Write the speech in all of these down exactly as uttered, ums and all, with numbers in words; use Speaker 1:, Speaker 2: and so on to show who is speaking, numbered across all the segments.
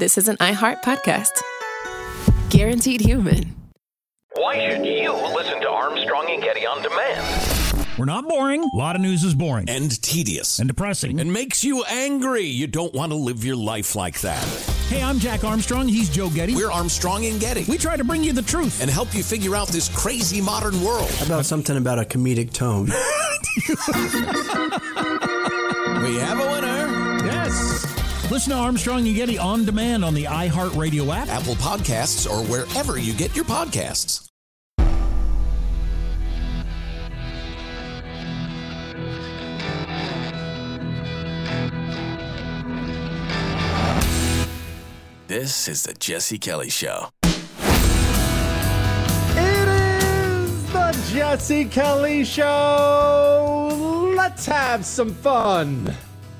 Speaker 1: this is an iHeart podcast. Guaranteed human.
Speaker 2: Why should you listen to Armstrong and Getty on demand?
Speaker 3: We're not boring. A lot of news is boring.
Speaker 4: And tedious.
Speaker 3: And depressing.
Speaker 4: And makes you angry. You don't want to live your life like that.
Speaker 3: Hey, I'm Jack Armstrong. He's Joe Getty.
Speaker 4: We're Armstrong and Getty.
Speaker 3: We try to bring you the truth.
Speaker 4: And help you figure out this crazy modern world.
Speaker 5: How about something about a comedic tone?
Speaker 4: We have a winner.
Speaker 3: Yes. Listen to Armstrong and Getty on demand on the iHeartRadio app,
Speaker 4: Apple Podcasts, or wherever you get your podcasts. This is the Jesse Kelly Show.
Speaker 6: It is the Jesse Kelly Show. Let's have some fun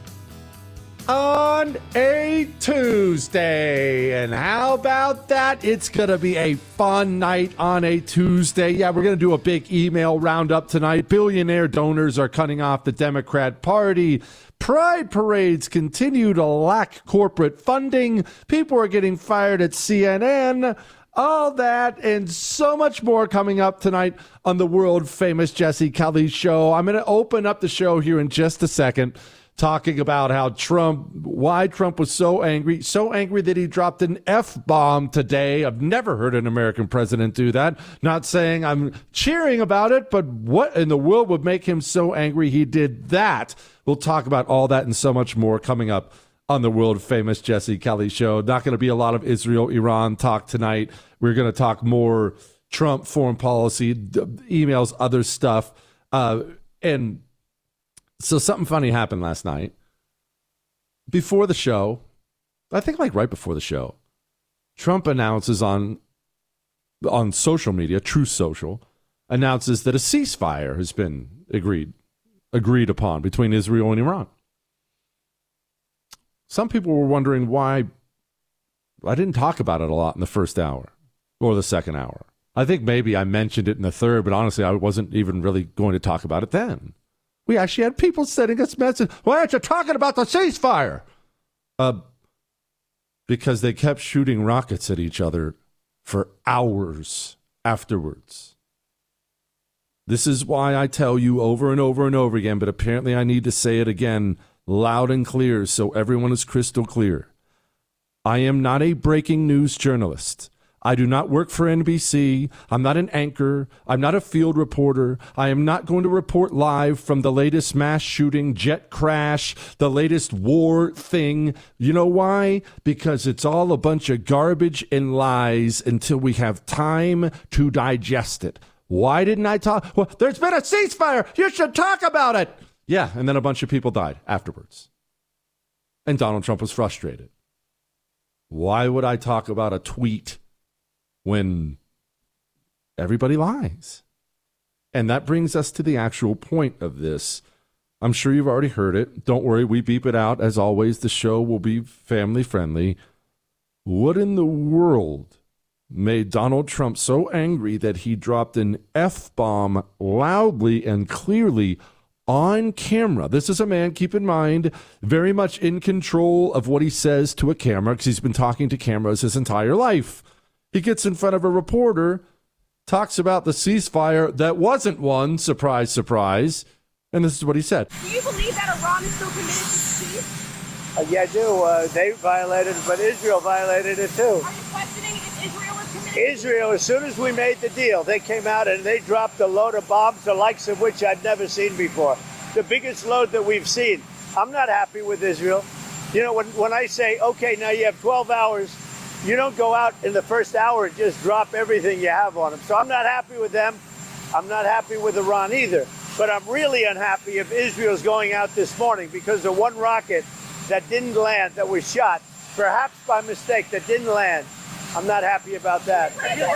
Speaker 6: on a Tuesday. And how about that? It's going to be a fun night on a Tuesday. Yeah, we're going to do a big email roundup tonight. Billionaire donors are cutting off the Democrat Party. Pride parades continue to lack corporate funding. People are getting fired at C N N. All that and so much more coming up tonight on the world famous Jesse Kelly Show. I'm going to open up the show here in just a second, talking about how Trump, why Trump was so angry, so angry that he dropped an F-bomb today. I've never heard an American president do that. Not saying I'm cheering about it, but what in the world would make him so angry he did that? We'll talk about all that and so much more coming up on the world famous Jesse Kelly Show. Not going to be a lot of Israel-Iran talk tonight. We're going to talk more Trump foreign policy, emails, other stuff. Uh, and so something funny happened last night. Before the show, I think like right before the show, Trump announces on, on social media, Truth Social, announces that a ceasefire has been agreed agreed upon between Israel and Iran. Some people were wondering why I didn't talk about it a lot in the first hour or the second hour. I think maybe I mentioned it in the third, but honestly, I wasn't even really going to talk about it then. We actually had people sending us messages. Why aren't you talking about the ceasefire? Uh, because they kept shooting rockets at each other for hours afterwards. This is why I tell you over and over and over again, but apparently I need to say it again loud and clear so everyone is crystal clear. I am not a breaking news journalist. I do not work for N B C. I'm not an anchor. I'm not a field reporter. I am not going to report live from the latest mass shooting, jet crash, the latest war thing. You know why? Because it's all a bunch of garbage and lies until we have time to digest it. Why didn't I talk? Well, there's been a ceasefire. You should talk about it. Yeah, and then a bunch of people died afterwards. And Donald Trump was frustrated. Why would I talk about a tweet when everybody lies? And that brings us to the actual point of this. I'm sure you've already heard it. Don't worry, we beep it out. As always, the show will be family friendly. What in the world made Donald Trump so angry that he dropped an F-bomb loudly and clearly on camera? This is a man, keep in mind, very much in control of what he says to a camera because he's been talking to cameras his entire life. He gets in front of a reporter, talks about the ceasefire that wasn't one, surprise, surprise, and this is what he said.
Speaker 7: Do you believe that Iran is still committed to peace?
Speaker 8: Uh, yeah, I do. Uh, they violated it, but Israel violated it too.
Speaker 7: Are you questioning if Israel is committed?
Speaker 8: Israel, as soon as we made the deal, they came out and they dropped a load of bombs, the likes of which I'd never seen before. The biggest load that we've seen. I'm not happy with Israel. You know, when, when I say, okay, now you have twelve hours, you don't go out in the first hour and just drop everything you have on them. So I'm not happy with them. I'm not happy with Iran either. But I'm really unhappy if Israel's going out this morning because of one rocket that didn't land, that was shot, perhaps by mistake, that didn't land. I'm not happy about that.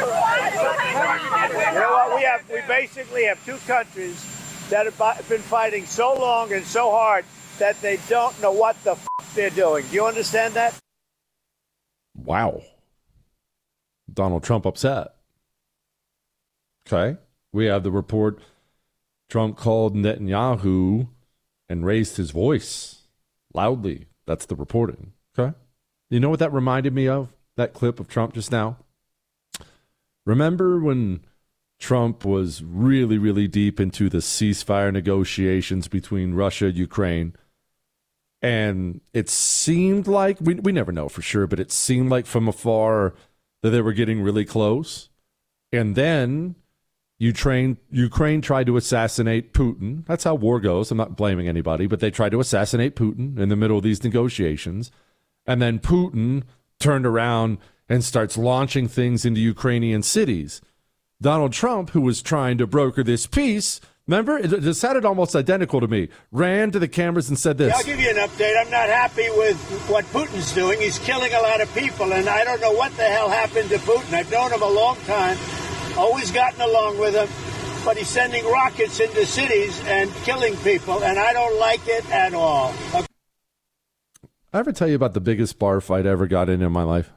Speaker 8: You know what? We have, we basically have two countries that have been fighting so long and so hard that they don't know what the f- they're doing. Do you understand that?
Speaker 6: Wow. Donald Trump upset. Okay. We have the report. Trump called Netanyahu and raised his voice loudly. That's the reporting. Okay. You know what that reminded me of? That clip of Trump just now? Remember when Trump was really, really deep into the ceasefire negotiations between Russia and Ukraine? And it seemed like, we, we never know for sure, but it seemed like from afar that they were getting really close. And then Ukraine, Ukraine tried to assassinate Putin. That's how war goes. I'm not blaming anybody, but they tried to assassinate Putin in the middle of these negotiations. And then Putin turned around and starts launching things into Ukrainian cities. Donald Trump, who was trying to broker this peace, remember, it, it sounded almost identical to me, ran to the cameras and said this.
Speaker 8: Yeah, I'll give you an update. I'm not happy with what Putin's doing. He's killing a lot of people, and I don't know what the hell happened to Putin. I've known him a long time, always gotten along with him, but he's sending rockets into cities and killing people, and I don't like it at all. Okay.
Speaker 6: I ever tell you about the biggest bar fight I ever got in in my life?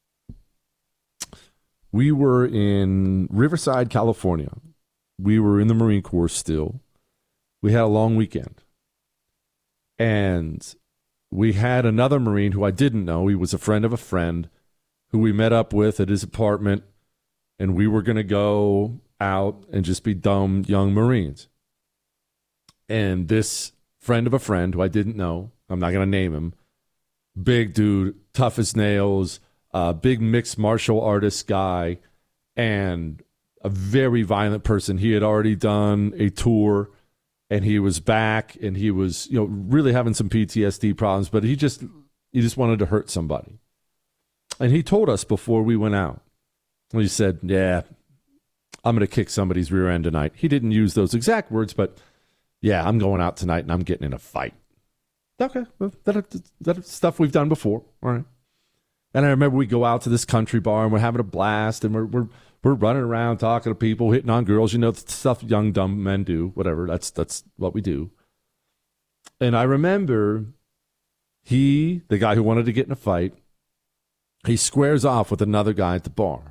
Speaker 6: We were in Riverside, California. We were in the Marine Corps still. We had a long weekend. And we had another Marine who I didn't know. He was a friend of a friend who we met up with at his apartment. And we were going to go out and just be dumb young Marines. And this friend of a friend who I didn't know, I'm not going to name him, big dude, tough as nails, uh, big mixed martial artist guy, and a very violent person. He had already done a tour, and he was back, and he was, you know, really having some P T S D problems, but he just he just wanted to hurt somebody. And he told us before we went out, he said, yeah, I'm going to kick somebody's rear end tonight. He didn't use those exact words, but yeah, I'm going out tonight, and I'm getting in a fight. Okay, well, that, that's stuff we've done before, all right. And I remember we go out to this country bar, and we're having a blast, and we're we're we're running around talking to people, hitting on girls, you know, the stuff young dumb men do, whatever. That's that's what we do. And I remember he, the guy who wanted to get in a fight, he squares off with another guy at the bar.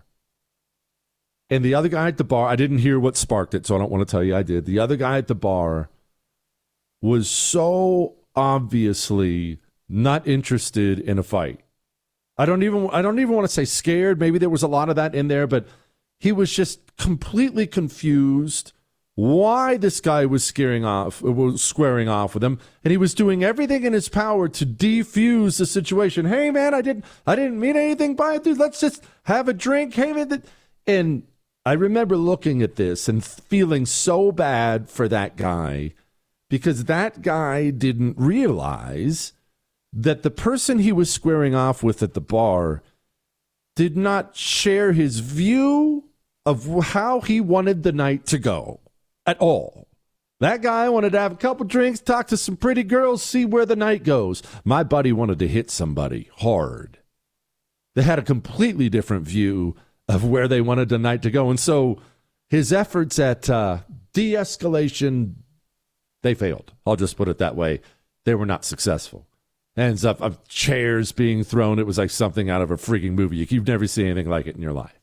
Speaker 6: And the other guy at the bar, I didn't hear what sparked it, so I don't want to tell you I did. The other guy at the bar was so obviously not interested in a fight. I don't even I don't even want to say scared. Maybe there was a lot of that in there, but he was just completely confused why this guy was scaring off, was squaring off with him, and he was doing everything in his power to defuse the situation. Hey man, I didn't I didn't mean anything by it, dude. Let's just have a drink. Hey man, and I remember looking at this and feeling so bad for that guy, because that guy didn't realize that the person he was squaring off with at the bar did not share his view of how he wanted the night to go at all. That guy wanted to have a couple drinks, talk to some pretty girls, see where the night goes. My buddy wanted to hit somebody hard. They had a completely different view of where they wanted the night to go. And so his efforts at uh, de-escalation, they failed. I'll just put it that way. They were not successful. Ends up of chairs being thrown. It was like something out of a freaking movie. You've never seen anything like it in your life.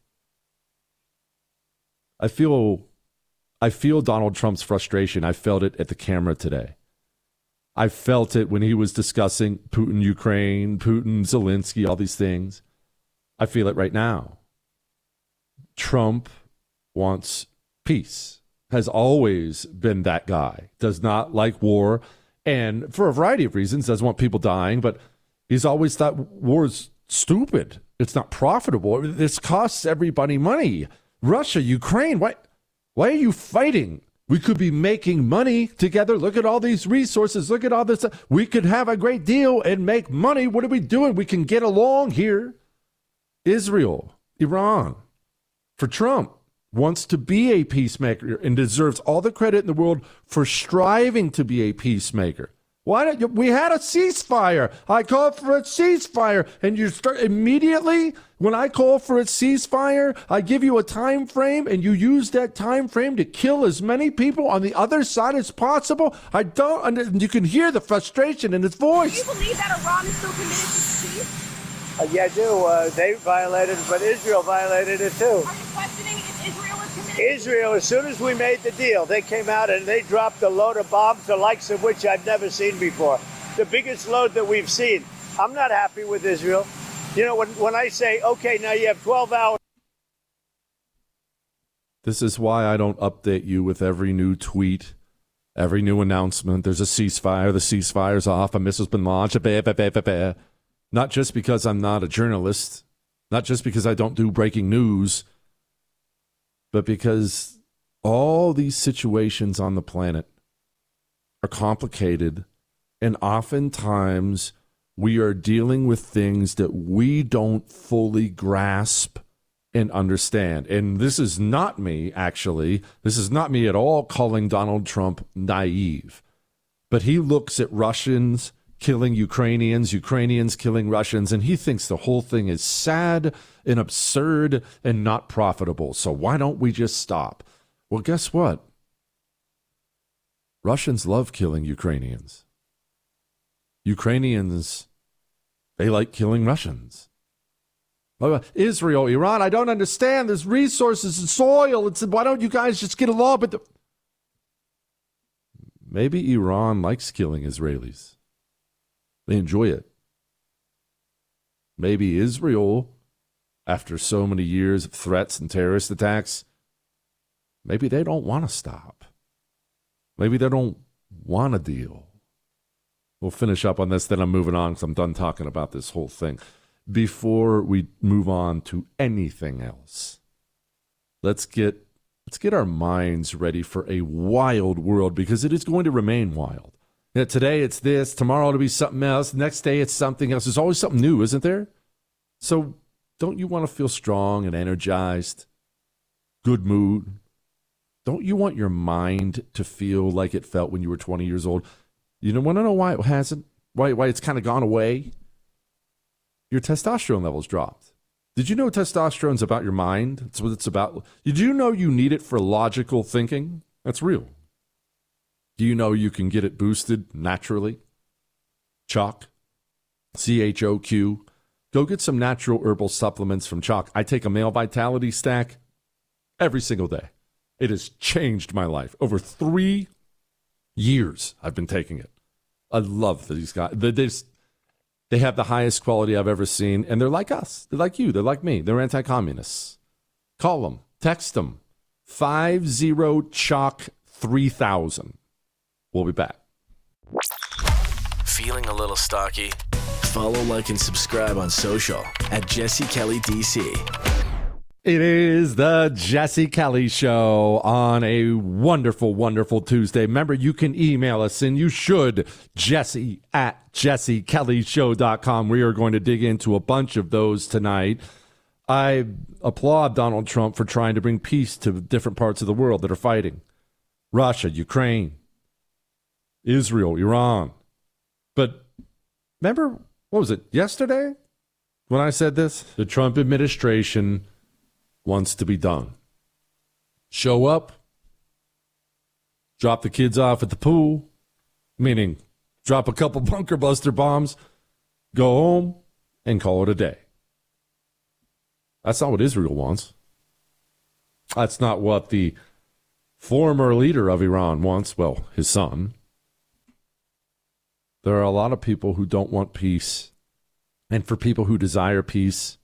Speaker 6: I feel, I feel Donald Trump's frustration. I felt it at the camera today. I felt it when he was discussing Putin, Ukraine, Putin, Zelensky, all these things. I feel it right now. Trump wants peace. Has always been that guy. Does not like war. And for a variety of reasons, doesn't want people dying, but he's always thought war is stupid. It's not profitable. This costs everybody money. Russia, Ukraine, why, why are you fighting? We could be making money together. Look at all these resources. Look at all this. We could have a great deal and make money. What are we doing? We can get along here. Israel, Iran, for Trump, wants to be a peacemaker and deserves all the credit in the world for striving to be a peacemaker. Why don't you, we had a ceasefire. I called for a ceasefire, and you start immediately when I call for a ceasefire, I give you a time frame, and you use that time frame to kill as many people on the other side as possible. I don't. You can hear the frustration in his voice.
Speaker 7: Do you believe that Iran is still committed to peace?
Speaker 8: Uh, yeah, I do. Uh, they violated it, but Israel violated it too.
Speaker 7: Are you questioning if Israel is committed?
Speaker 8: Israel, as soon as we made the deal, they came out and they dropped a load of bombs, the likes of which I've never seen before. The biggest load that we've seen. I'm not happy with Israel. You know, when, when I say, okay, now you have twelve hours.
Speaker 6: This is why I don't update you with every new tweet, every new announcement. There's a ceasefire. The ceasefire's off. A missile's been launched. Not just because I'm not a journalist, not just because I don't do breaking news, but because all these situations on the planet are complicated, and oftentimes we are dealing with things that we don't fully grasp and understand. And this is not me, actually. This is not me at all calling Donald Trump naive. But he looks at Russians killing Ukrainians, Ukrainians killing Russians, and he thinks the whole thing is sad and absurd and not profitable. So why don't we just stop? Well, guess what? Russians love killing Ukrainians. Ukrainians, they like killing Russians. Israel, Iran, I don't understand. There's resources and soil. It's, why don't you guys just get along? But the... Maybe Iran likes killing Israelis. They enjoy it. Maybe Israel, after so many years of threats and terrorist attacks, maybe they don't want to stop. Maybe they don't want a deal. We'll finish up on this, then I'm moving on because I'm done talking about this whole thing. Before we move on to anything else, let's get let's get our minds ready for a wild world, because it is going to remain wild. Yeah, today it's this, tomorrow it'll be something else, next day it's something else. There's always something new, isn't there? So don't you want to feel strong and energized, good mood? Don't you want your mind to feel like it felt when you were twenty years old? You don't want to know why it hasn't, why why it's kind of gone away? Your testosterone levels dropped. Did you know testosterone's about your mind? That's what it's about. Did you know you need it for logical thinking? That's real. Do you know you can get it boosted naturally? Choq, C H O Q. Go get some natural herbal supplements from Choq. I take a male vitality stack every single day. It has changed my life. Over three years I've been taking it. I love these guys. They, they, they have the highest quality I've ever seen, and they're like us. They're like you. They're like me. They're anti-communists. Call them. Text them. five zero Choq three thousand. We'll be back.
Speaker 9: Feeling a little stocky? Follow, like, and subscribe on social at Jesse Kelly D C.
Speaker 6: It is the Jesse Kelly Show on a wonderful, wonderful Tuesday. Remember, you can email us, and you should, Jesse at jesse kelly show dot com. We are going to dig into a bunch of those tonight. I applaud Donald Trump for trying to bring peace to different parts of the world that are fighting. Russia, Ukraine, Israel, Iran. But remember, what was it, yesterday when I said this? The Trump administration wants to be done. Show up, drop the kids off at the pool, meaning drop a couple bunker buster bombs, go home, and call it a day. That's not what Israel wants. That's not what the former leader of Iran wants, well, his son. There are a lot of people who don't want peace, and for people who desire peace,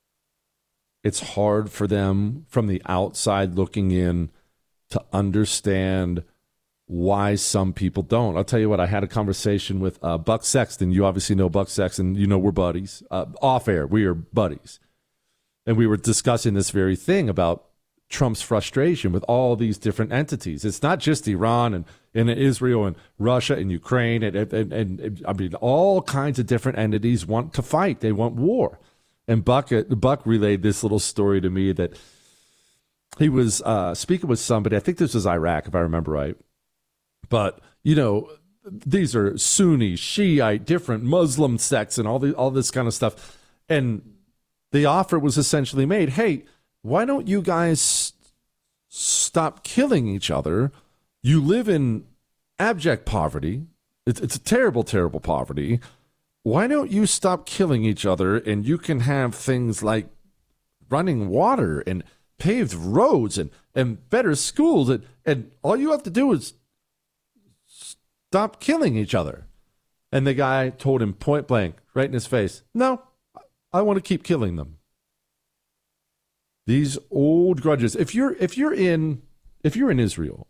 Speaker 6: it's hard for them from the outside looking in to understand why some people don't. I'll tell you what, I had a conversation with uh, Buck Sexton. You obviously know Buck Sexton. You know we're buddies. Uh, off air, we are buddies. And we were discussing this very thing about Trump's frustration with all these different entities. It's not just Iran and, and Israel and Russia and Ukraine. And, and, and, and I mean, all kinds of different entities want to fight. They want war. And Buck, Buck relayed this little story to me that he was uh, speaking with somebody. I think this was Iraq, if I remember right. But, you know, these are Sunni, Shiite, different Muslim sects and all the all this kind of stuff. And the offer was essentially made, hey, why don't you guys stop killing each other? You live in abject poverty. It's, it's a terrible, terrible poverty. Why don't you stop killing each other, and you can have things like running water and paved roads and, and better schools, and, and all you have to do is stop killing each other. And the guy told him point blank, right in his face, no, I want to keep killing them. These old grudges. If you're if you're in if you're in Israel,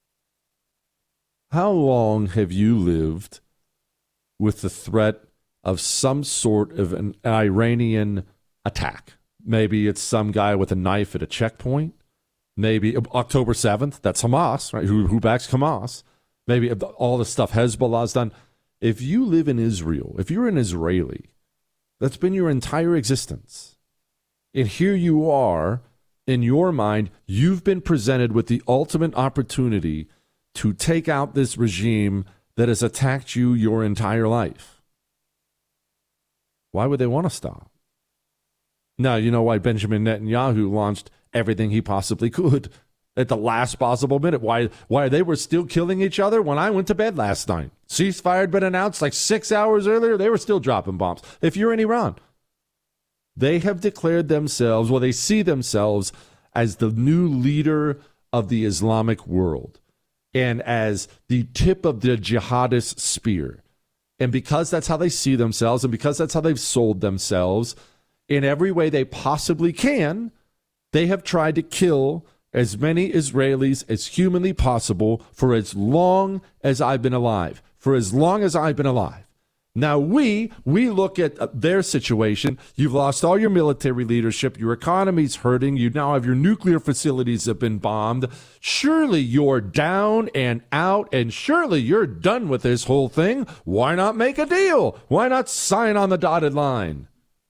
Speaker 6: how long have you lived with the threat of some sort of an Iranian attack? Maybe it's some guy with a knife at a checkpoint. Maybe October seventh, that's Hamas, right? Who, who backs Hamas? Maybe all the stuff Hezbollah's done. If you live in Israel, if you're an Israeli, that's been your entire existence. And here you are, in your mind, you've been presented with the ultimate opportunity to take out this regime that has attacked you your entire life. Why would they want to stop? Now, you know why Benjamin Netanyahu launched everything he possibly could at the last possible minute. Why why they were still killing each other when I went to bed last night. Ceasefire had been announced like six hours earlier. They were still dropping bombs. If you're in Iran, they have declared themselves, well, they see themselves as the new leader of the Islamic world and as the tip of the jihadist spear. And because that's how they see themselves and because that's how they've sold themselves, in every way they possibly can, they have tried to kill as many Israelis as humanly possible for as long as I've been alive. For as long as I've been alive. Now we, we look at their situation. You've lost all your military leadership. Your economy's hurting. You now have your nuclear facilities have been bombed. Surely you're down and out, and surely you're done with this whole thing. Why not make a deal? Why not sign on the dotted line?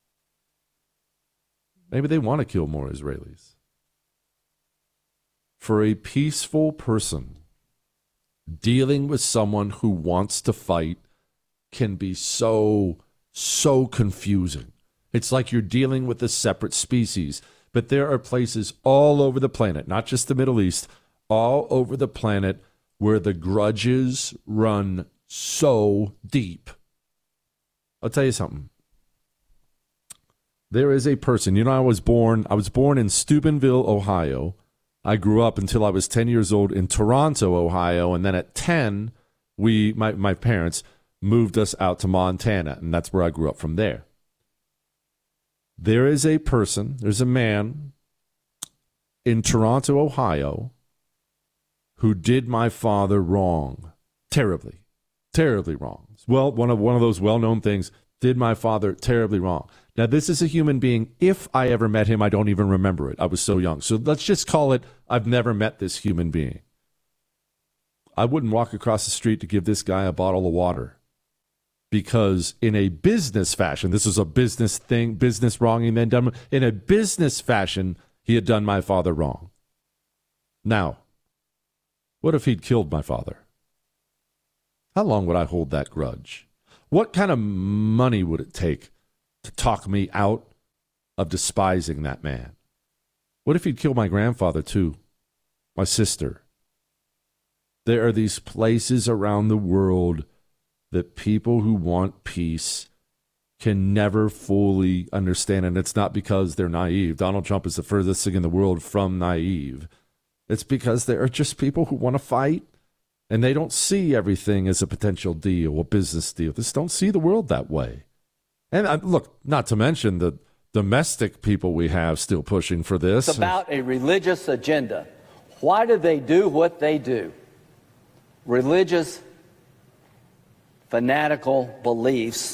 Speaker 6: Maybe they want to kill more Israelis. For a peaceful person, dealing with someone who wants to fight can be so, so confusing. It's like you're dealing with a separate species. But there are places all over the planet, not just the Middle East, all over the planet where the grudges run so deep. I'll tell you something. There is a person, you know, I was born, I was born in Steubenville, Ohio. I grew up until I was ten years old in Toronto, Ohio. And then at ten, we, my, my parents moved us out to Montana. And that's where I grew up from there. There is a person, there's a man in Toronto, Ohio, who did my father wrong. Terribly, terribly wrong. Well, one of, one of those well-known things, did my father terribly wrong. Now, this is a human being. If I ever met him, I don't even remember it. I was so young. So let's just call it, I've never met this human being. I wouldn't walk across the street to give this guy a bottle of water. Because in a business fashion, this is a business thing, business wronging then done. In a business fashion, he had done my father wrong. Now, what if he'd killed my father? How long would I hold that grudge? What kind of money would it take to talk me out of despising that man? What if he'd killed my grandfather too? My sister? There are these places around the world that people who want peace can never fully understand. And it's not because they're naive. Donald Trump is the furthest thing in the world from naive. It's because there are just people who want to fight, and they don't see everything as a potential deal, a business deal. They just don't see the world that way. And uh, look, not to mention the domestic people we have still pushing for this.
Speaker 10: It's about a religious agenda. Why do they do what they do? Religious fanatical beliefs,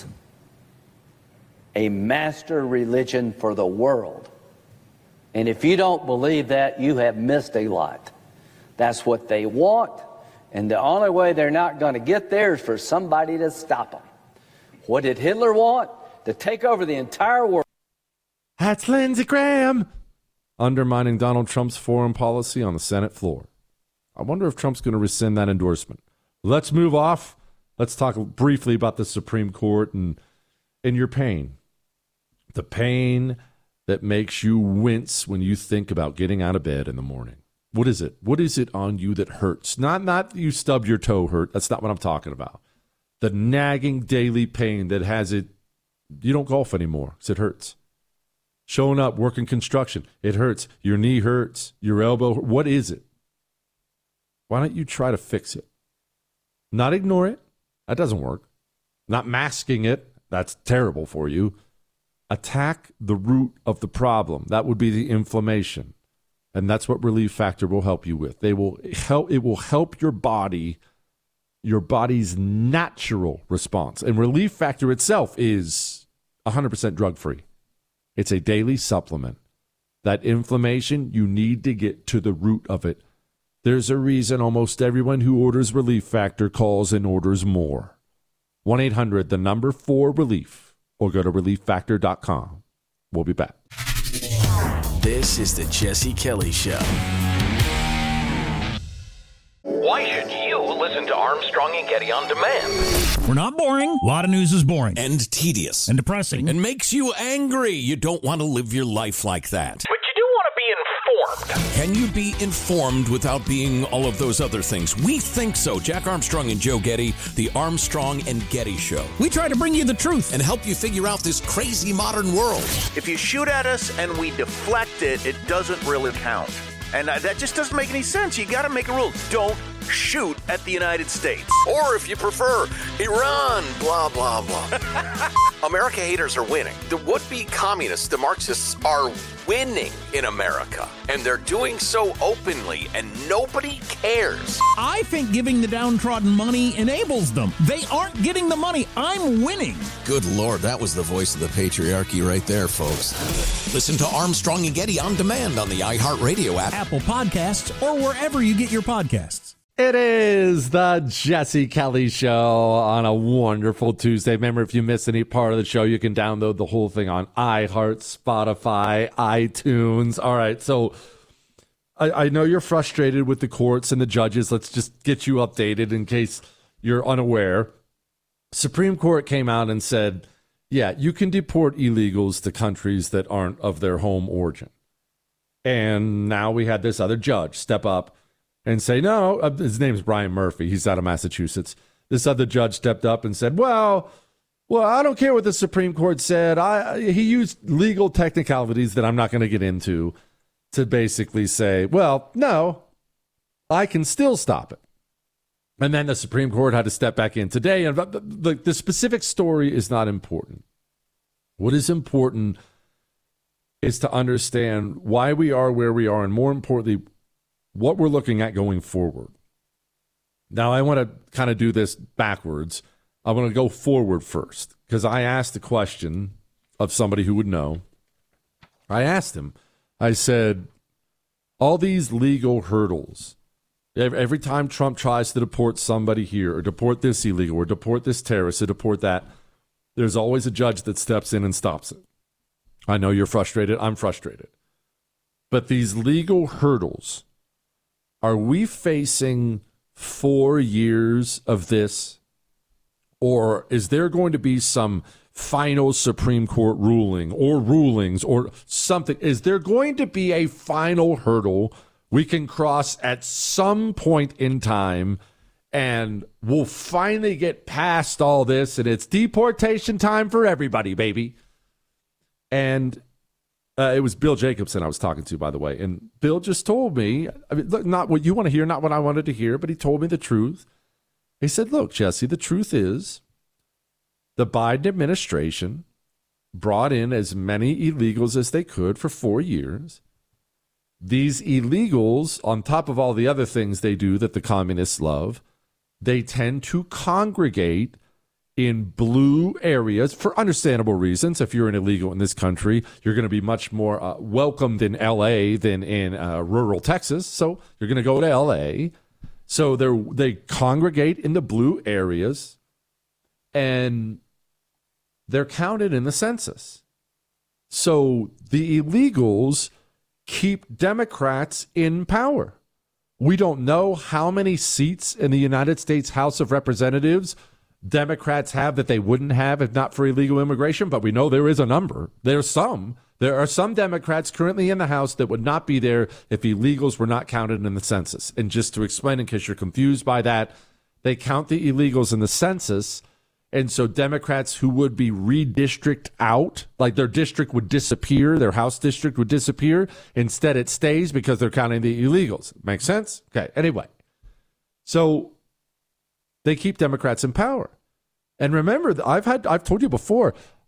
Speaker 10: a master religion for the world. And if you don't believe that, you have missed a lot. That's what they want, and the only way they're not going to get there is for somebody to stop them. What did Hitler want? To take over the entire world.
Speaker 6: That's Lindsey Graham undermining Donald Trump's foreign policy on the Senate floor. I wonder if Trump's going to rescind that endorsement. Let's move off. Let's talk briefly about the Supreme Court and, and your pain. The pain that makes you wince when you think about getting out of bed in the morning. What is it? What is it on you that hurts? Not, not you stub your toe hurt. That's not what I'm talking about. The nagging daily pain that has it. You don't golf anymore because it hurts. Showing up, working construction, it hurts. Your knee hurts. Your elbow. What is it? Why don't you try to fix it? Not ignore it. That doesn't work. Not masking it. That's terrible for you. attack the root of the problem. That would be the inflammation. And that's what Relief Factor will help you with. They will help it will help your body, your body's natural response. And Relief Factor itself is one hundred percent drug-free. It's a daily supplement. That inflammation, you need to get to the root of it. There's a reason almost everyone who orders Relief Factor calls and orders more. one eight hundred, the number four relief, or go to relief factor dot com. We'll be back.
Speaker 9: This is the Jesse Kelly Show.
Speaker 2: Why should you listen to Armstrong and Getty on demand?
Speaker 3: We're not boring. A lot of news is boring.
Speaker 4: And tedious.
Speaker 3: And depressing.
Speaker 4: And makes you angry. You don't want to live your life like that.
Speaker 2: But you do want to be informed.
Speaker 4: Can you be informed without being all of those other things? We think so. Jack Armstrong and Joe Getty, the Armstrong and Getty Show.
Speaker 3: We try to bring you the truth.
Speaker 4: And help you figure out this crazy modern world.
Speaker 11: If you shoot at us and we deflect it, it doesn't really count. And that just doesn't make any sense. You got to make a rule. Don't shoot at the United States.
Speaker 2: Or if you prefer, Iran, blah, blah, blah. America haters are winning. The would-be communists, the Marxists, are winning in America. And they're doing so openly, and nobody cares.
Speaker 3: I think giving the downtrodden money enables them. They aren't getting the money. I'm winning.
Speaker 4: Good Lord, that was the voice of the patriarchy right there, folks. Listen to Armstrong and Getty on demand on the iHeartRadio app,
Speaker 3: Apple Podcasts, or wherever you get your podcasts.
Speaker 6: It is the Jesse Kelly Show on a wonderful Tuesday. Remember, if you miss any part of the show, you can download the whole thing on iHeart, Spotify, iTunes. All right, so I, I know you're frustrated with the courts and the judges. Let's just get you updated in case you're unaware. Supreme Court came out and said, yeah, you can deport illegals to countries that aren't of their home origin. And now we had this other judge step up and say, no, uh, his name's Brian Murphy. He's out of Massachusetts. This other judge stepped up and said, well, well, I don't care what the Supreme Court said. I He used legal technicalities that I'm not going to get into to basically say, well, no, I can still stop it. And then the Supreme Court had to step back in today. And the, the, the specific story is not important. What is important is to understand why we are where we are, and more importantly, what we're looking at going forward. Now, I want to kind of do this backwards. I want to go forward first, because I asked a question of somebody who would know. I asked him, I said, all these legal hurdles, every time Trump tries to deport somebody here, or deport this illegal, or deport this terrorist, or deport that, there's always a judge that steps in and stops it. I know you're frustrated. I'm frustrated. But these legal hurdles, are we facing four years of this? Or is there going to be some final Supreme Court ruling or rulings or something? Is there going to be a final hurdle we can cross at some point in time, and we'll finally get past all this and it's deportation time for everybody, baby? And Uh, it was Bill Jacobson I was talking to, by the way. And Bill just told me, I mean, look, not what you want to hear, not what I wanted to hear, but he told me the truth. He said, look, Jesse, the truth is the Biden administration brought in as many illegals as they could for four years. These illegals, on top of all the other things they do that the communists love, they tend to congregate in blue areas for understandable reasons. If you're an illegal in this country, you're going to be much more uh, welcomed in L A than in uh, rural Texas. So you're going to go to L A. So they they congregate in the blue areas, and they're counted in the census. So the illegals keep Democrats in power. We don't know how many seats in the United States House of Representatives Democrats have that they wouldn't have if not for illegal immigration, but we know there is a number. There's some. There are some Democrats currently in the House that would not be there if illegals were not counted in the census. And just to explain, in case you're confused by that, they count the illegals in the census, and so Democrats who would be redistricted out, like their district would disappear, their House district would disappear, instead it stays because they're counting the illegals. Make sense? Okay, anyway. So they keep Democrats in power. And remember, I've had I've told you before,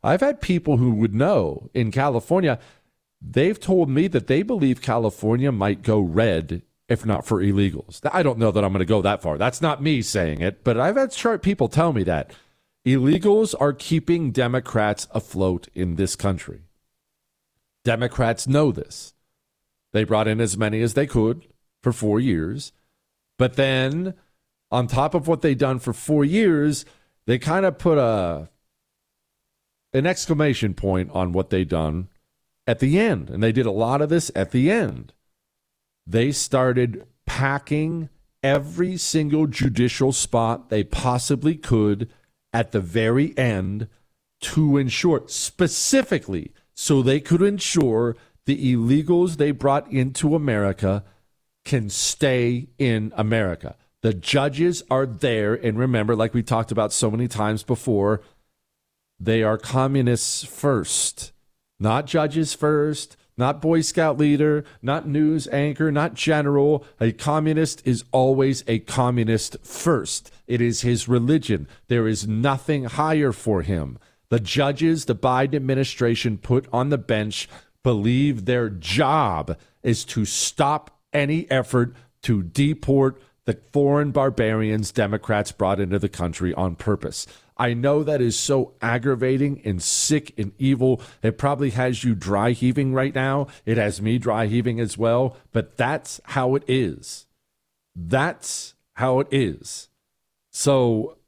Speaker 6: I've had people who would know in California, they've told me that they believe California might go red if not for illegals. I don't know that I'm going to go that far. That's not me saying it, but I've had sharp people tell me that illegals are keeping Democrats afloat in this country. Democrats know this. They brought in as many as they could for four years. But then, on top of what they've done for four years, they kind of put a an exclamation point on what they've done at the end. And they did a lot of this at the end. They started packing every single judicial spot they possibly could at the very end to ensure, specifically, so they could ensure the illegals they brought into America can stay in America. The judges are there, and remember, like we talked about so many times before, they are communists first, not judges first, not Boy Scout leader, not news anchor, not general. A communist is always a communist first. It is his religion. There is nothing higher for him. The judges the Biden administration put on the bench believe their job is to stop any effort to deport the foreign barbarians Democrats brought into the country on purpose. I know that is so aggravating and sick and evil. It probably has you dry heaving right now. It has me dry heaving as well. But that's how it is. That's how it is. So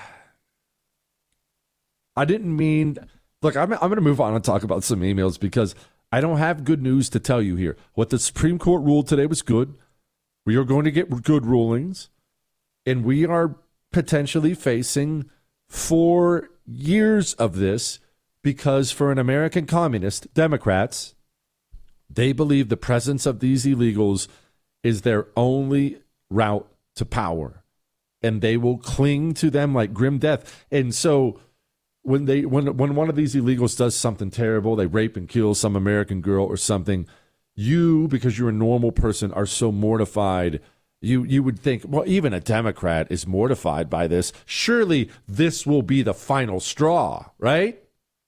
Speaker 6: I didn't mean, look, I'm, I'm going to move on and talk about some emails because I don't have good news to tell you here. What the Supreme Court ruled today was good. We are going to get good rulings, and we are potentially facing four years of this because for an American communist, Democrats, they believe the presence of these illegals is their only route to power, and they will cling to them like grim death. And so when they when when one of these illegals does something terrible, they rape and kill some American girl or something, you, because you're a normal person, are so mortified. You you would think, well, even a Democrat is mortified by this. Surely this will be the final straw, right?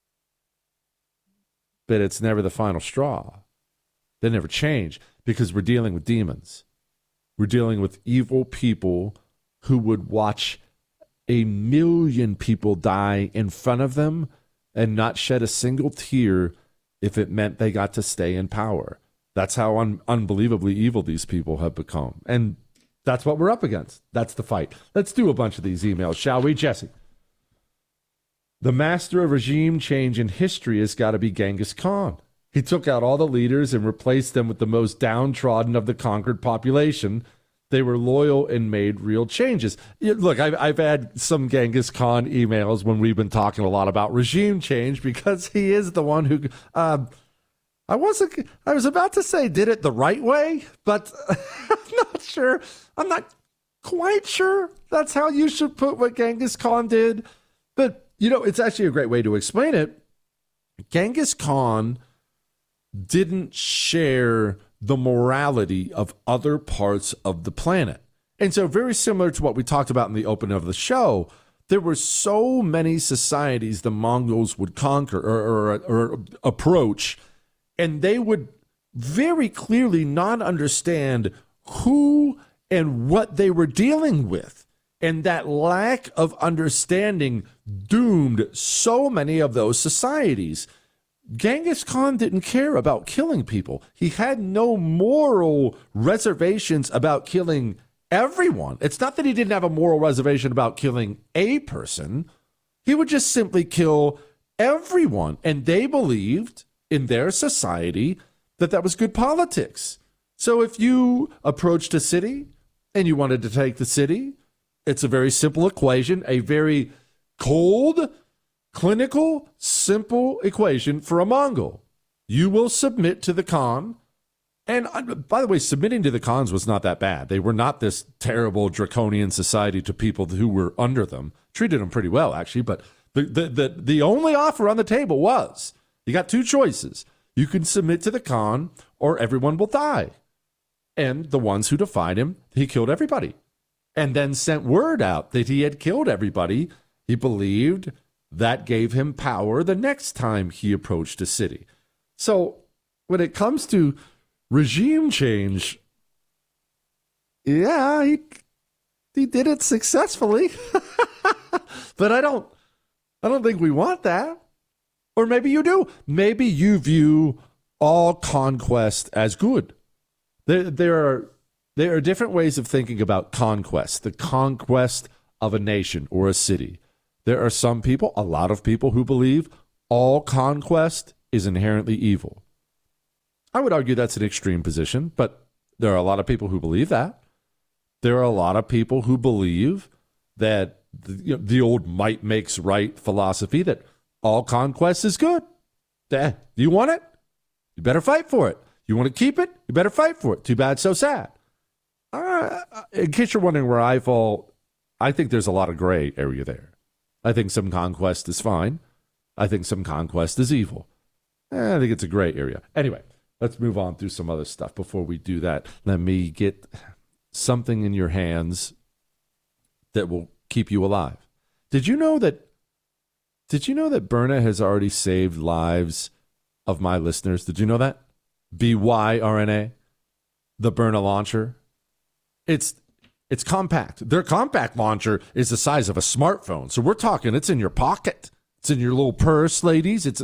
Speaker 6: But it's never the final straw. They never change because we're dealing with demons. We're dealing with evil people who would watch a million people die in front of them and not shed a single tear if it meant they got to stay in power. That's how un- unbelievably evil these people have become. And that's what we're up against. That's the fight. Let's do a bunch of these emails, shall we, Jesse? The master of regime change in history has got to be Genghis Khan. He took out all the leaders and replaced them with the most downtrodden of the conquered population. They were loyal and made real changes. Look, I've, I've had some Genghis Khan emails when we've been talking a lot about regime change because he is the one who... Uh, I wasn't. I was about to say did it the right way, but I'm not sure. I'm not quite sure that's how you should put what Genghis Khan did. But, you know, it's actually a great way to explain it. Genghis Khan didn't share the morality of other parts of the planet. And so very similar to what we talked about in the opening of the show, there were so many societies the Mongols would conquer or, or, or approach, and they would very clearly not understand who and what they were dealing with. And that lack of understanding doomed so many of those societies. Genghis Khan didn't care about killing people. He had no moral reservations about killing everyone. It's not that he didn't have a moral reservation about killing a person. He would just simply kill everyone. And they believed in their society that that was good politics. So if you approached a city and you wanted to take the city, it's a very simple equation, a very cold, clinical, simple equation for a Mongol. You will submit to the Khan. And by the way, submitting to the Khans was not that bad. They were not this terrible draconian society to people who were under them. Treated them pretty well, actually. But the, the, the, the only offer on the table was, you got two choices. You can submit to the Khan or everyone will die. And the ones who defied him, he killed everybody. And then sent word out that he had killed everybody he believed That gave him power the next time he approached a city. So when it comes to regime change, yeah, he he did it successfully. But I don't I don't think we want that. Or maybe you do. Maybe you view all conquest as good. There there are there are different ways of thinking about conquest, the conquest of a nation or a city. There are some people, a lot of people, who believe all conquest is inherently evil. I would argue that's an extreme position, but there are a lot of people who believe that. There are a lot of people who believe that the, you know, the old might makes right philosophy, that all conquest is good. Eh, you want it? You better fight for it. You want to keep it? You better fight for it. Too bad, so sad. Uh, in case you're wondering where I fall, I think there's a lot of gray area there. I think some conquest is fine. I think some conquest is evil. Eh, I think it's a gray area. Anyway, let's move on through some other stuff. Before we do that, let me get something in your hands that will keep you alive. Did you know that Did you know that Byrna has already saved lives of my listeners? Did you know that? B Y R N A, the Byrna launcher. It's it's compact. Their compact launcher is the size of a smartphone. So we're talking, it's in your pocket. It's in your little purse, ladies. It's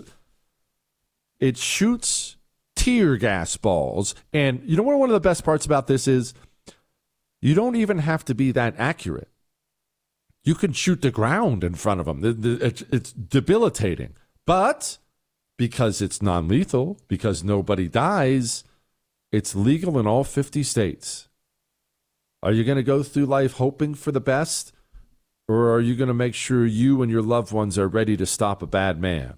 Speaker 6: It shoots tear gas balls. And you know what one of the best parts about this is? You don't even have to be that accurate. You can shoot the ground in front of them. It's debilitating. But because it's non-lethal, because nobody dies, it's legal in all fifty states. Are you going to go through life hoping for the best? Or are you going to make sure you and your loved ones are ready to stop a bad man?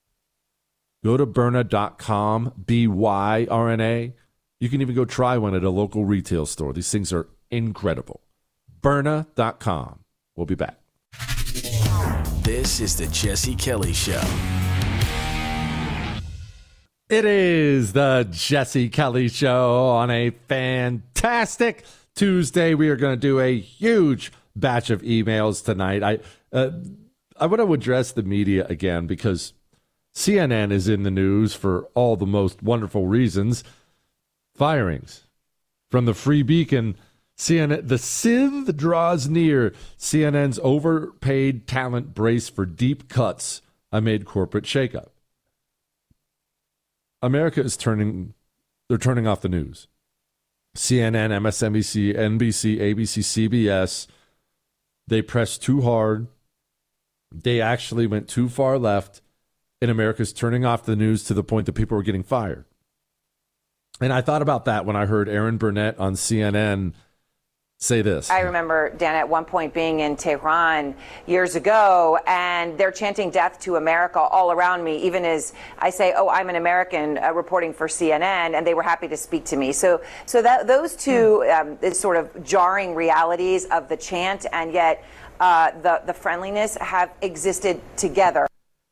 Speaker 6: Go to Byrna dot com, B Y R N A. You can even go try one at a local retail store. These things are incredible. Byrna dot com. We'll be back.
Speaker 9: This is the Jesse Kelly Show.
Speaker 6: It is the Jesse Kelly Show on a fantastic Tuesday. We are going to do a huge batch of emails tonight. I uh, I want to address the media again because C N N is in the news for all the most wonderful reasons. Firings from the Free Beacon. C N N, the Sith draws near. C N N's overpaid talent brace for deep cuts amid corporate shakeup. America is turning, they're turning off the news. C N N, M S N B C, N B C, A B C, C B S, they pressed too hard. They actually went too far left, and America's turning off the news to the point that people are getting fired. And I thought about that when I heard Erin Burnett on C N N say this.
Speaker 12: I remember, Dan, at one point being in Tehran years ago, and they're chanting death to America all around me, even as I say, oh, I'm an American uh, reporting for C N N, and they were happy to speak to me. So so that those two um, sort of jarring realities of the chant and yet uh, the, the friendliness have existed together.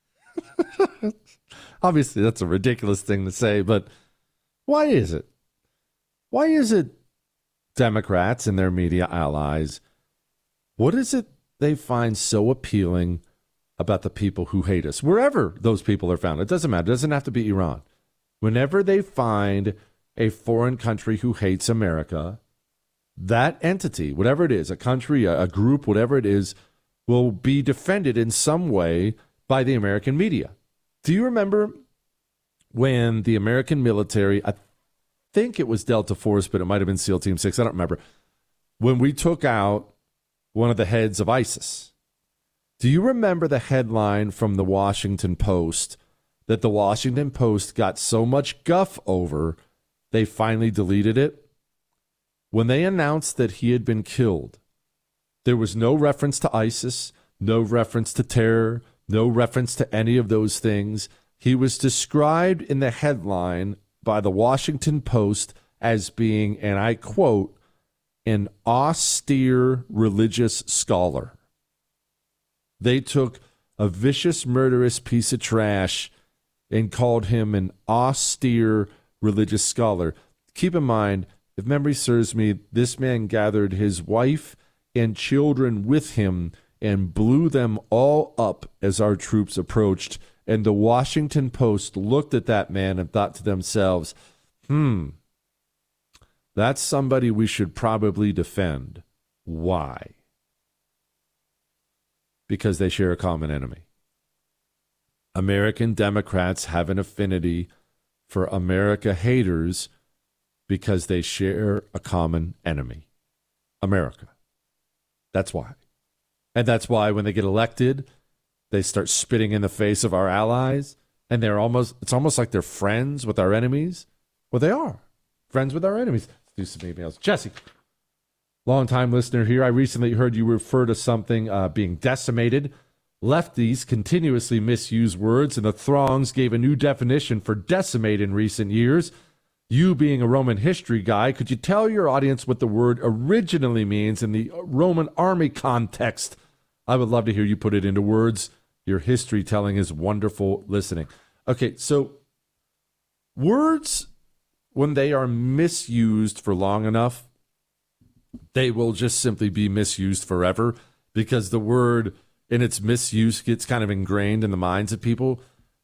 Speaker 6: Obviously, that's a ridiculous thing to say, but why is it? Why is it Democrats and their media allies, what is it they find so appealing about the people who hate us, wherever those people are found? It doesn't matter. It doesn't have to be Iran. Whenever they find a foreign country who hates America, that entity, whatever it is, a country, a, a group, whatever it is, will be defended in some way by the American media. Do you remember when the American military, I think it was Delta Force, but it might have been SEAL Team six, I don't remember, when we took out one of the heads of ISIS? Do you remember the headline from the Washington Post that the Washington Post got so much guff over, they finally deleted it? When they announced that he had been killed, there was no reference to ISIS, no reference to terror, no reference to any of those things. He was described in the headline by the Washington Post as being, and I quote, an austere religious scholar. They took a vicious, murderous piece of trash and called him an austere religious scholar. Keep in mind, if memory serves me, this man gathered his wife and children with him and blew them all up as our troops approached. And the Washington Post looked at that man and thought to themselves, hmm, that's somebody we should probably defend. Why? Because they share a common enemy. American Democrats have an affinity for America haters because they share a common enemy, America. That's why. And that's why when they get elected, they start spitting in the face of our allies, and they're almost, it's almost like they're friends with our enemies. Well, they are friends with our enemies. Let's do some emails. Jesse, long-time listener here. I recently heard you refer to something uh, being decimated. Lefties continuously misuse words, and the Throngs gave a new definition for decimate in recent years. You being a Roman history guy, could you tell your audience what the word originally means in the Roman army context? I would love to hear you put it into words. Your history telling is wonderful listening. Okay, so words, when they are misused for long enough, they will just simply be misused forever because the word in its misuse gets kind of ingrained in the minds of people.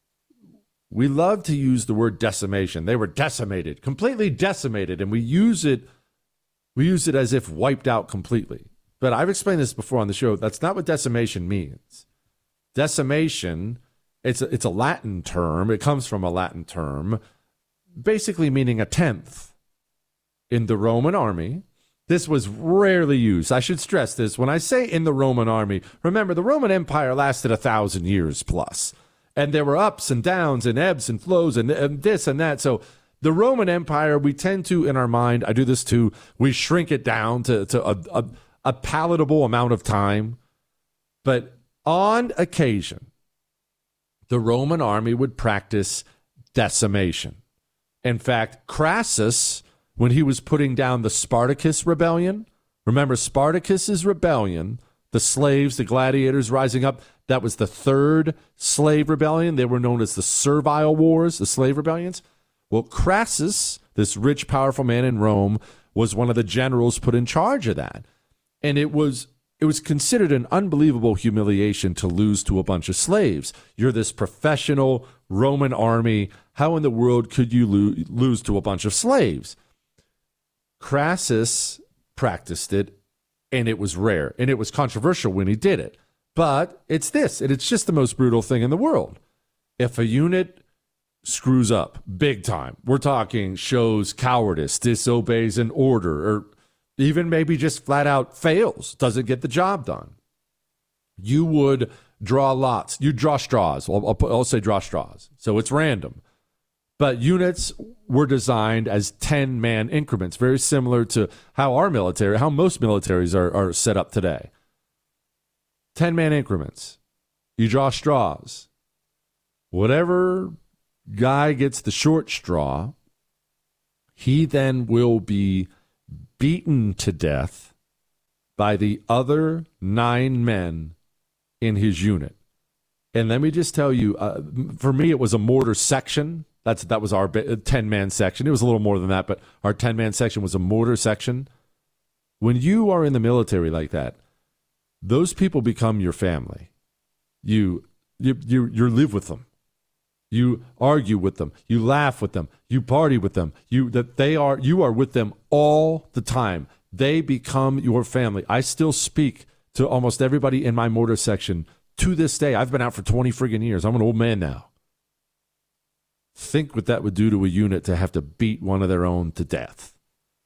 Speaker 6: We love to use the word decimation. They were decimated, completely decimated, and we use it, we use it as if wiped out completely. But I've explained this before on the show. That's not what decimation means. Decimation, it's a, it's a Latin term. It comes from a Latin term, basically meaning a tenth. In the Roman army, this was rarely used. I should stress this. When I say in the Roman army, remember, the Roman Empire lasted a thousand years plus. And there were ups and downs and ebbs and flows and, and this and that. So the Roman Empire, we tend to, in our mind, I do this too, we shrink it down to, to a, a, a palatable amount of time. But on occasion, the Roman army would practice decimation. In fact, Crassus, when he was putting down the Spartacus rebellion, remember Spartacus's rebellion, the slaves, the gladiators rising up, that was the third slave rebellion. They were known as the Servile Wars, the slave rebellions. Well, Crassus, this rich, powerful man in Rome, was one of the generals put in charge of that. And it was it was considered an unbelievable humiliation to lose to a bunch of slaves. You're this professional Roman army. How in the world could you lo- lose to a bunch of slaves? Crassus practiced it, and it was rare, and it was controversial when he did it. But it's this, and it's just the most brutal thing in the world. If a unit screws up big time, we're talking shows cowardice, disobeys an order, or even maybe just flat out fails, doesn't get the job done, you would draw lots. You draw straws. I'll, I'll, I'll say draw straws. So it's random. But units were designed as ten-man increments, very similar to how our military, how most militaries are, are set up today. ten-man increments. You draw straws. Whatever guy gets the short straw, he then will be beaten to death by the other nine men in his unit. And let me just tell you, uh, for me, it was a mortar section. That's That was our ten-man section. It was a little more than that, but our ten-man section was a mortar section. When you are in the military like that, those people become your family. You, you, you, you live with them. You argue with them. You laugh with them. You party with them. You that they are. You are with them all the time. They become your family. I still speak to almost everybody in my mortar section to this day. I've been out for twenty friggin' years. I'm an old man now. Think what that would do to a unit to have to beat one of their own to death.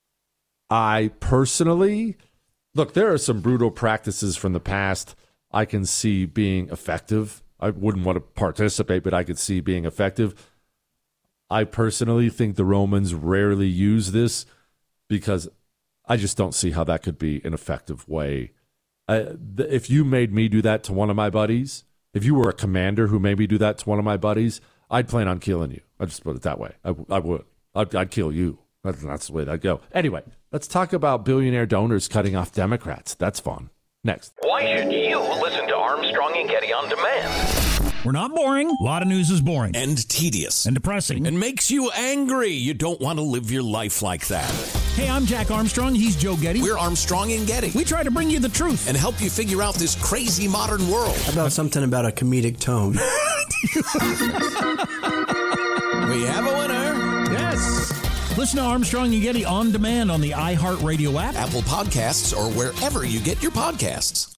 Speaker 6: I personally, look, there are some brutal practices from the past I can see being effective. I wouldn't want to participate, but I could see being effective. I personally think the Romans rarely use this because I just don't see how that could be an effective way. I, if you made me do that to one of my buddies, if you were a commander who made me do that to one of my buddies, I'd plan on killing you. I'd just put it that way. I, I would. I'd, I'd kill you. That's, that's the way that'd go. Anyway, let's talk about billionaire donors cutting off Democrats. That's fun. Next.
Speaker 2: Why should you listen to Armstrong and Getty on demand?
Speaker 3: We're not boring. A lot of news is boring.
Speaker 4: And tedious.
Speaker 3: And depressing.
Speaker 4: And makes you angry. You don't want to live your life like that.
Speaker 3: Hey, I'm Jack Armstrong. He's Joe Getty.
Speaker 4: We're Armstrong and Getty.
Speaker 3: We try to bring you the truth
Speaker 4: and help you figure out this crazy modern world.
Speaker 5: How about something about a comedic tone?
Speaker 4: We have a winner.
Speaker 3: Yes. Listen to Armstrong and Getty on demand on the iHeartRadio app,
Speaker 4: Apple Podcasts, or wherever you get your podcasts.